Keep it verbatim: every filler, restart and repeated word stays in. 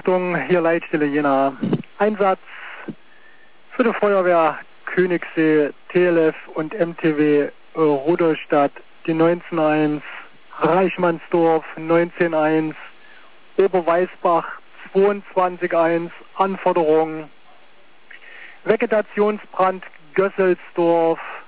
Achtung, hier Leitstelle Jena. Einsatz für die Feuerwehr Königssee, T L F und M T W äh, Rudolstadt, die neunzehn eins, Reichmannsdorf neunzehn eins, Oberweißbach zweiundzwanzig eins, Anforderung Vegetationsbrand Gösselsdorf,